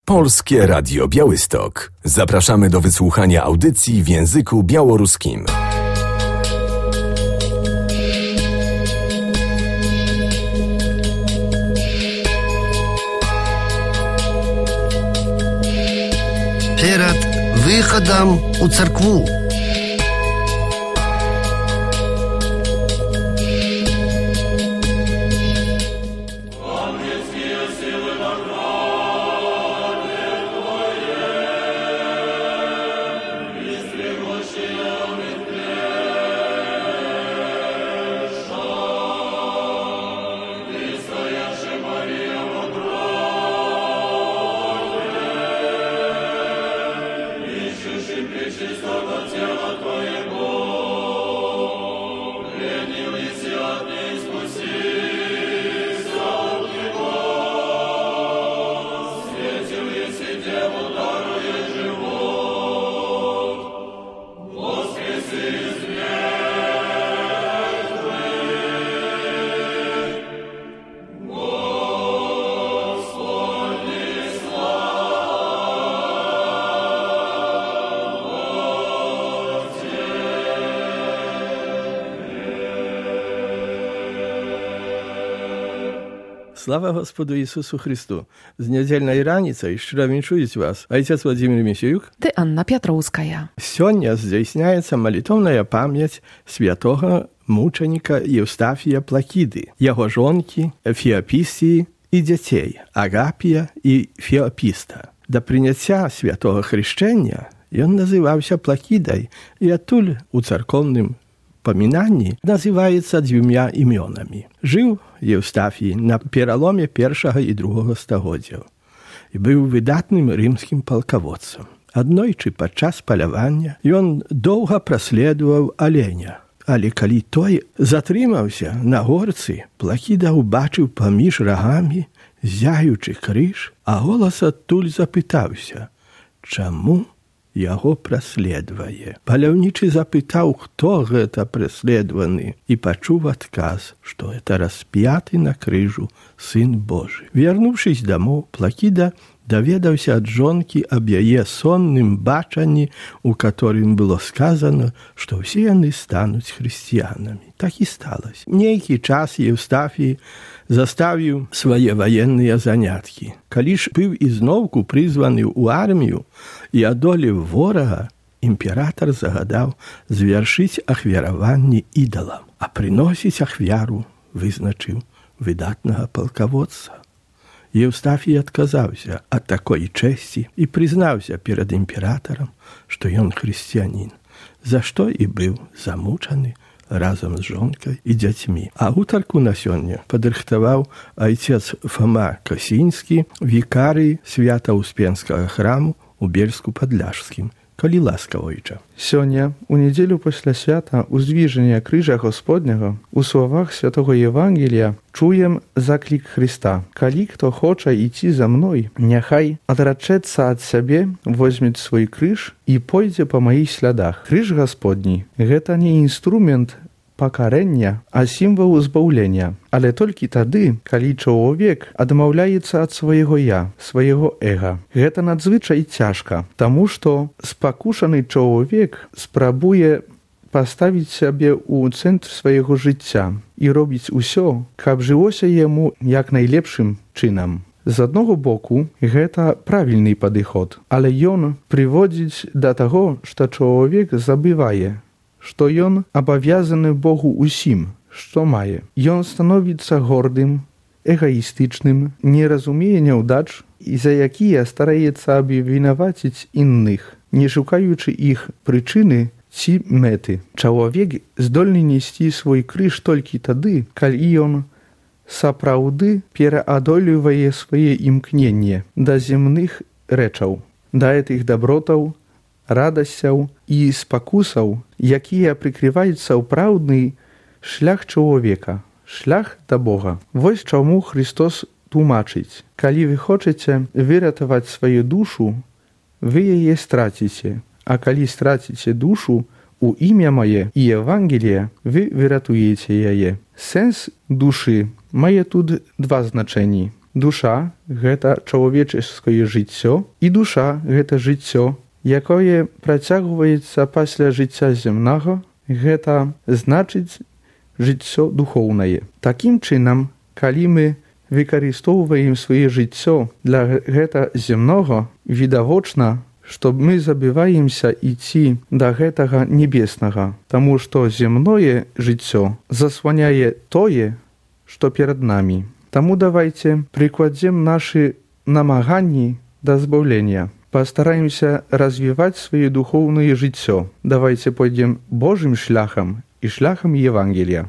Polskie Radio Białystok. Zapraszamy do wysłuchania audycji w języku białoruskim. Перед выходом у церкву. Слава Господу Ісусу Христу! З недельной раніцай шчыра віншуюць вас отец Владимир Місіюк ты Анна Пятроўская. Сёння здзяйсняецца малітоўная памяць святога мучаніка Еўстафія Плакіды, яго жонкі Феапісіі і дзяцей Агапія і Феапіста. Да прыняцця святога хрышчэння ён называўся Плакідай і адтуль у царкоўным памінанні называецца двумя імёнамі. Жыў Еўстафій на пераломе першага і другога стагоддзяў і быў выдатным рымскім палкаводцам. Аднойчы падчас палявання ён доўга праследаваў аленя, але калі той затрымаўся на горцы, Плакіда ўбачыў паміж рагамі зяючы крыж, а голас адтуль запытаўся, чаму яго праследвае. Паляўнічы запытаў, хто гэта праследваны, і пачуў адказ, што гэта распяты на крыжу Сын Божы. Вярнуўшыся дамоў, Плакіда даведаўся ад жонкі аб яе сонным бачанні, у которым было сказано, што ўсе яны стануць хрысціянамі. Так і сталася. Нейкі час Еўстафій заставіў свае ваенныя заняткі. Калі ж быў ізноўку прызваны ў армію і адолеў ворага, імператар загадаў звяршыць ахвяраванне ідалам, а прыносіць ахвяру вызначыў выдатнага палкаводца. Еўстафій адказаўся ад такой чэсці і прызнаўся перад імператарам, што ён хрысціянін, за што і быў замучаны разам з жонкай і дзяцьмі. А гутарку на сёння падрыхтаваў айцец Фома Касінскі, вікарый Свята-Успенскага храму у Бельску-Падляшскім. Калі ласка, ойча. Сёння, у нядзелю пасля свята ўздвіжання крыжа Господняга, у словах святого Евангелія чуем заклік Христа. Калі хто хоча ісці за мной, няхай адрачэцца ад сябе, возьмець свой крыж і пойдзе па маіх слядах. Крыж Господні – гэта не інструмент пакарэння, а сімвал збаўлення. Але толькі тады, калі чалавек адмаўляецца ад свайго я, свайго эга. Гэта надзвычай цяжка, таму што спакушаны чалавек спрабуе паставіць сябе ў цэнтр свайго жыцця і робіць усё, каб жылося яму як найлепшым чынам. З аднаго боку, гэта правільны падыход, але ён прыводзіць да таго, што чалавек забывае, што ён абавязаны Богу усім, што мае. Ён становіцца гордым, эгаістычным, не разумее няўдач і за якія стараецца абвінаваціць інных, не шукаючы іх прычыны ці мэты. Чалавек здольны несці свой крыж толькі тады, калі ён сапраўды пераадолевае свае імкненне да земных рэчаў, да гэтых дабротаў, радасцяў і спакусаў, якія прыкрываюць сапраўдны шлях чалавека, шлях да Бога. Вось чаму Христос тлумачыць: калі вы хочаце выратаваць сваю душу, вы яе страціце, а калі страціце душу у імя мае і Евангелія, вы выратуеце яе. Сэнс душы мае тут два значэнні. Душа – гэта чалавеческае жыццё, і душа – гэта жыццё, якое працягваецца пасля жыцця зямнага, гэта значыць жыццё духоўнае. Такім чынам, калі мы выкарыстоўваем сваё жыццё для гэта земнога, відавочна, што мы забываемся ісці да гэтага небеснага, таму што земное жыццё засланяе тое, што перад намі. Таму давайце прыкладзем нашы намаганні да збаўлення. Пастараемся развіваць сваё духоўнае жыццё. Давайце пойдзем Божым шляхам і шляхам Евангелія.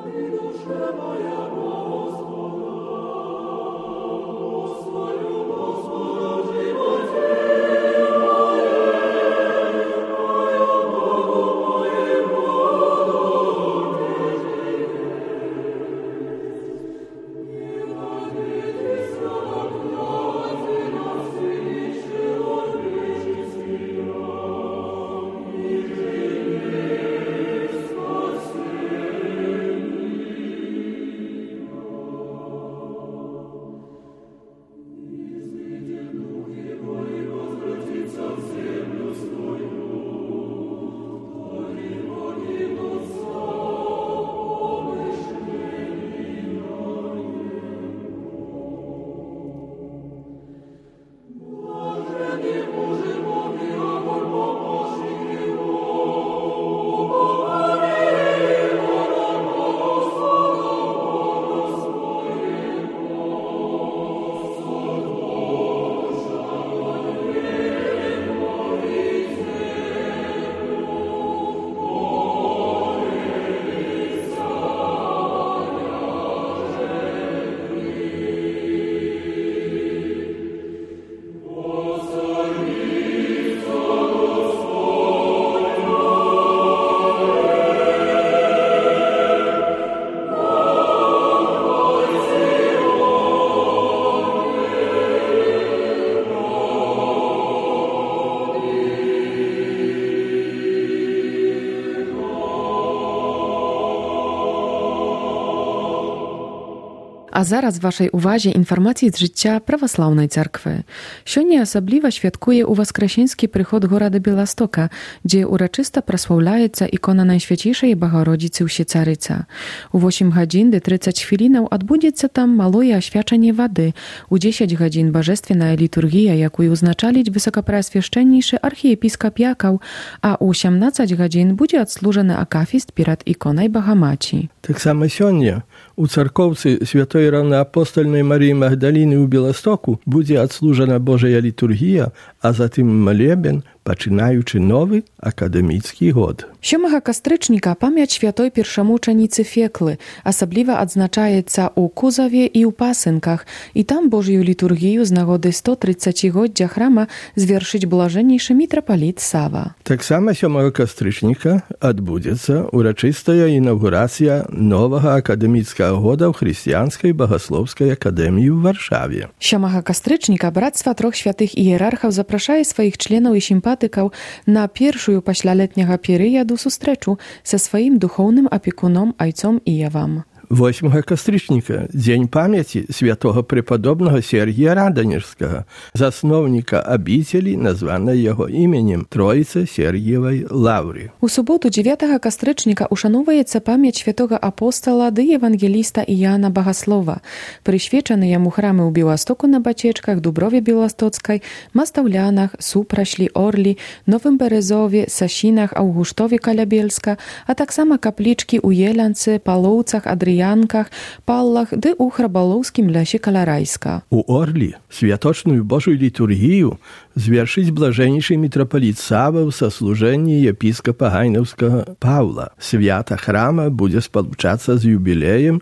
А зараз вашай увазе інфармацыі з жыцця праваслаўнай царквы. Сёння асабліва святкуе ў васкрасенскі прыход горада Беластока, дзе ўрачыста праслаўляецца ікона Найсвяцейшай Багародзіцы Ўсецарыца. У 8 гадзін ды 30 хвілінаў адбудзецца там малое асвячанне вады, у 10 гадзін бажэственная літургія, якую ўзначаліць высокапрэасвяшчэннейшы архіепіскап Якаў, а ў 17 гадзін будзе адслужаны акафіст перад іконай Багамаці. Таксама сёння у царкоўцы святой Равноапостольной Марии Магдалины у Беластоку будзе адслужана Божая літургія, а затым малебен, пачынаючы новы акадэміцкі год. 7 кастрычніка памяць святой першамучаніцы Феклы асабліва адзначаецца ў Кузаве і ў Пасынках, і там Божую літургію з нагоды 130-годдзя храма звершыць блажэннейшы мітрапаліт Сава. Таксама 7 кастрычніка адбудзецца урачыстая інаўгурацыя новага акадэміцкага года ў хрысціянскай багасловскай акадэміі ў Варшаве. 7 кастрычніка брацтва трох святых іерархаў запрашае сваіх членаў і сімпатыкаў на першую пасля летняга перыяду сустрэчу са сваім духоўным апекуном айцом Іявам. 8 кастрычніка дзень памяці святога препадобнага Сергія Раданежскага, засноўніка абіцелі, названай яго іменем Троіцы Сергіевай лаўры. У суботу 9 кастрычніка ушаноўваецца памяць святога апостала ды евангеліста Іяна Багаслова. Прысвечаны яму храмы ў Беластоку на Бацечках, Дуброве Беластоцкай, Мастаўлянах, Супрашлі, Орлі, Новым Березове, Сасінах, Аўгуштове каля Бельска, а таксама каплічкі ў Елянцы, Палоўцах, Адрыянках, Паллах ды ў Храбалоўскім лясе каля Райска. У Орлі святочную Божую літургію звершыць блажэннейшы мітрапаліт Сава ў саслужэнні епіскапа Гайнаўскага Паўла. Свята храма будзе спалучацца з юбілеем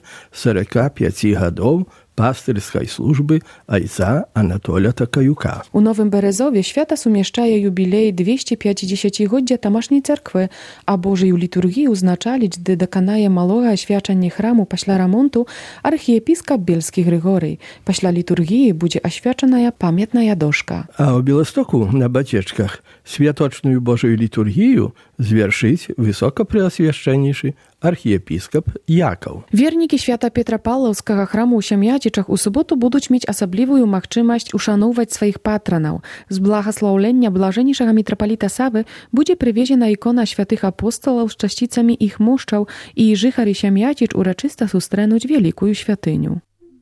45 гадоў пастырскай службы айца Анатоля Такаюка. У Новым Березове свята сумяшчае юбілей 250-годдзя тамашняй царквы, а Божую літургію ўзначаліць ды даканае малога асвячанне храму пасля рамонту архіепіскап Бельскі Грыгорый. Пасля літургіі будзе асвячаная памятная дошка. А ў Беластоку на Бацечках святочную Божую літургію zwieszyć wysokopреосвященнейszy archiepiskop Jakov. Werniki świata Pietra Pawłowskiego chramu u Siemiatyczach u sobotu będą mieć osobliwą możliwość uszanować swoich patronów. Z błogosławienia blażeniszego mitropolita Sawy będzie przywieziona ikona świętych apostołów z częścicami ich muszczał i żychary Siemiatycz uroczysta sustrenąć wielką świątynię.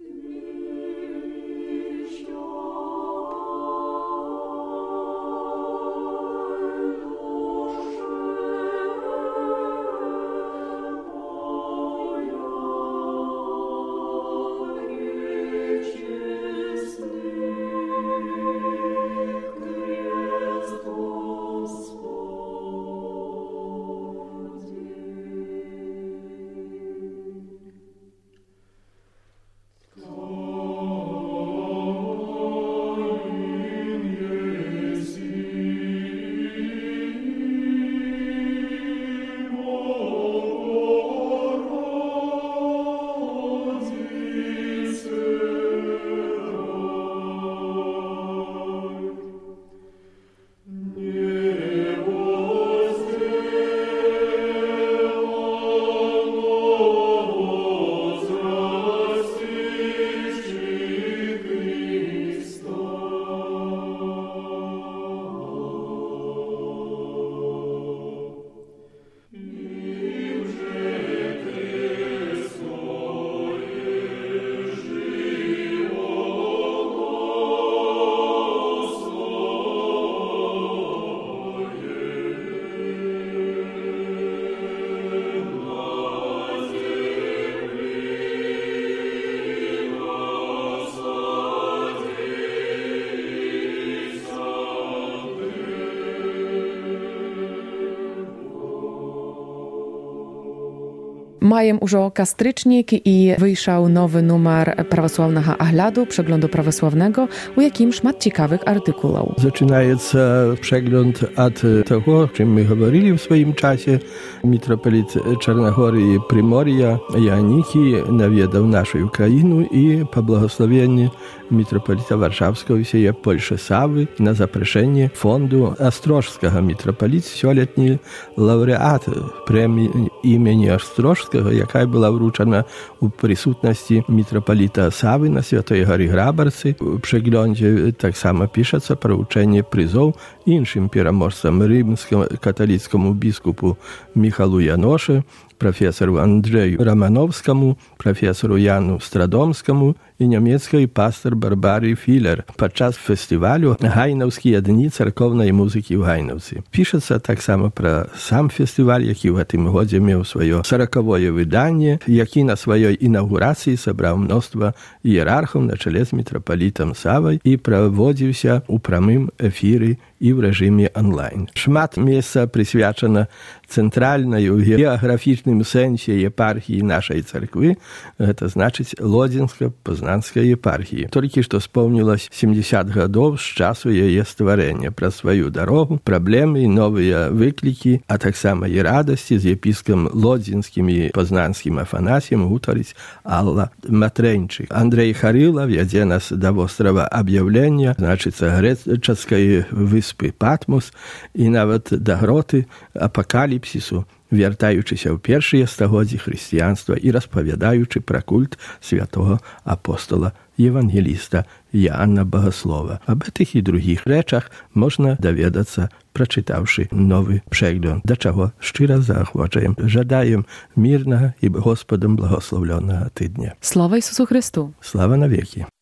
Majem już kastrycznik i wyjrzał nowy numer prawosławnego oglądu, przeglądu prawosławnego, u jakim szmat ciekawych artykułów. Zaczynaje przegląd od tego, o czym my mówili w swoim czasie. Mitropolit Czarnogory i Primoria Janiki nawiedał naszą Ukrainę i po błogosławieniu mitropolita warszawskiego i всей Польши Савы на запрошение фонду Острожского митрополит сьогодні лауреат премії імені Острожського, яка була вручена у присутності митрополита Сави на Святої Горі Грабарці. У przeglądzie tak samo piszется про вручення призов іншим переможцям римському католицькому біскупу Михалу Яноше, profesoru Andrzeju Romanowskiemu, profesoru Janu Stradomskiemu i niemieckiej pastor Barbary Filler podczas festiwalu Hajnowskiej Dni Cerkownej Muzyki w Hajnowcy. Pisze się tak samo pro sam festiwal, jaki w tym godzie miał swoje 40-woje wydanie, jaki na swojej inauguracji zebrał mnóstwo hierarchów na czele z mitropolitem Sawą i prowadził się u prямym efirze i w reżimie online. Szmat miejsca przyświadczone centralnej w geograficznym sensie eparchii naszej cerkwy, to znaczy Lodzinsko-Poznanskiej eparchii. Tylko że spełniłoś 70 lat z czasu jej stworzenia. Про свою дорогу, проблемы и новые выклики, а так само и радости с епископом Лодзинским и Познанским Афанасием говорить Алла Матренчик. Андрей Харилов веде нас до острова Объявления, значит, греческой выспы Патмос, и нават до гроты Апокалипсису, wiertaючися в перші стагодzi християнства і розповідаючи про культ святого апостола Євангеліста Яна Богослова. Об этих і других речах можна довідатися, прочитавши новий przegląd, до чого щиро заохочуємо. Жадаємо мирного і Господом благословленого тижня. Слава Ісусу Христу! Слава навіки!